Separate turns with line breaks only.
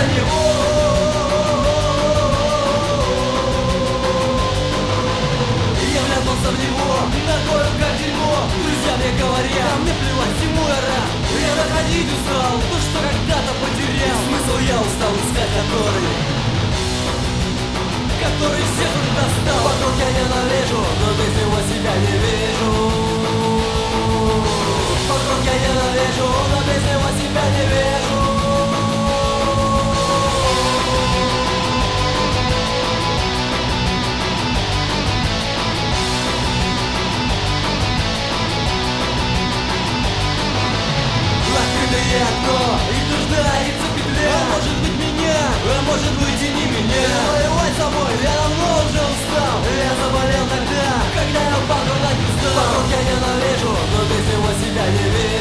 него. Я вляпался в него, такое как дерьмо. Друзья мне говорят, а мне плевать, всему я рад. Я находить устал, то, что когда-то потерял. Смысл я устал искать, который всех уже достал. Вокруг я ненавижу, но без него себя не вижу. Вокруг я ненавижу, но без него себя не вижу. Открытое окно, и дождается петля. А может быть меня, а может быть и не меня. Воевать собой я давно уже устал. Я заболел тогда, когда я упал, когда не встал. Вокруг я ненавижу, но без него себя не вижу.